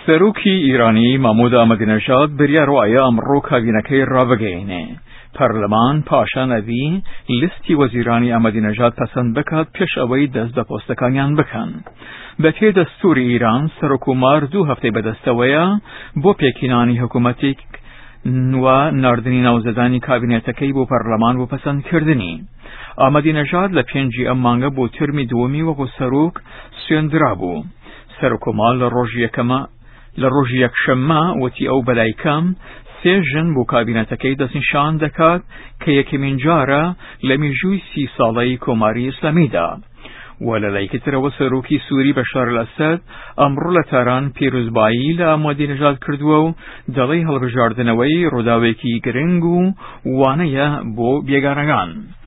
سەرۆکی ئیرانی مەحموود ئەحمەدینەژاد بریار وایە ئەمڕۆ کابینەکەی ڕابگەیەنێ. پەرلەمان پاشان ئەبی لیستی وەزیرانی ئەحمەدینەژاد پەسەند بکات پێش ئەوەی دەست بە پۆستەکانیان بکەن. بەپێی دەستووری ئیران سەرۆکومار 2 هەفتەی بەدەستەوەیە بۆ پێکهێنانی حکوومەتێک و ناردنی ناوزەدانی کابینێتەکەی بۆ پەرلەمان بۆ پەسەندکردنی. ئەحمەدینەژاد لە 5 ئەم مانگە بۆ ترمی دووەمی وەکو سەرۆک سوێندرا بوو. سەرۆکومار لە ڕۆژی یەکشەممە وتی ئەو بەلایکەم 3 ژن بۆ کابینەتەکەی دەستنیشان دەکات کە یەکەمین جارە لە مێژووی 30 ساڵەی کۆماری ئیسلامیدا. و لە لایەکترەوە سەرۆکی سووری بەشار ئەلئەسەد ئەمڕۆ لە تاران پیرۆزبایی لە ئەحمەدینەژاد کردووە و دەڵێی هەڵبژاردنەوەی ڕووداوێکی گرنگ و وانەیە بۆ بێگانەکان.